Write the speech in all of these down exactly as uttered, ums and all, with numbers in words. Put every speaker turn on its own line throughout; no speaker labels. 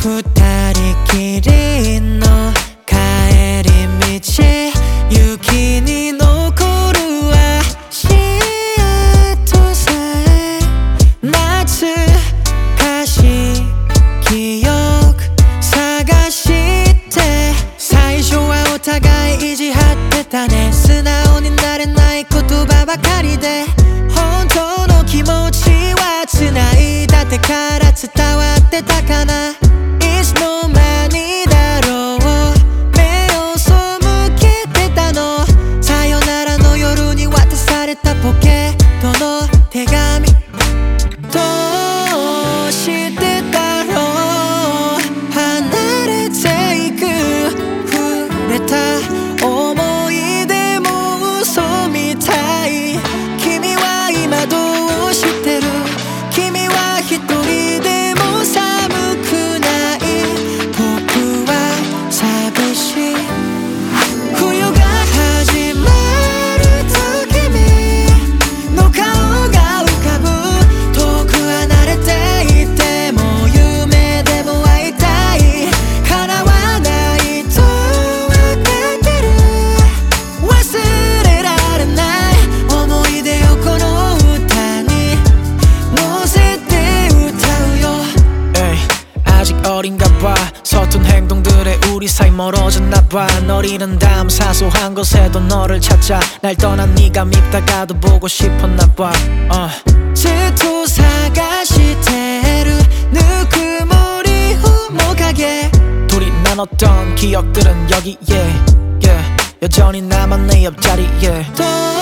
二人きりの帰り道雪に残る足跡さえ懐かしい記憶探して最初はお互い意地張ってたね素直になれない言葉ばかりで本当の気持ちは繋いだ手から伝わってたかないつの間にだろう目を背けてたのさよならの夜に渡されたポケットの手紙どうしてだろう離れていく触れた思い出も嘘みたい君は今どうしてる君は一人でも寒くない僕は寂しい冬が始まると君の顔が浮かぶ遠く離れていても夢でも会いたい叶わないと分かってる忘れられない思い出をこの歌に乗せて歌うよ에이 아직 어린가 봐 서툰 행동들에 우리 사이 멀어졌나 봐 널 잃은 다음 사소한 것에도 너를 찾아 날 떠난 네가 밉다가도 보고 싶었나 봐 uh. ずっと探してるぬくもり面影 둘이 나눴던 기억들은 여기에 yeah. 여전히 남아 내 옆자리에 도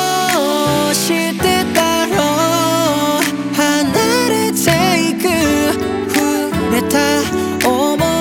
してだろう離れていく触れた想い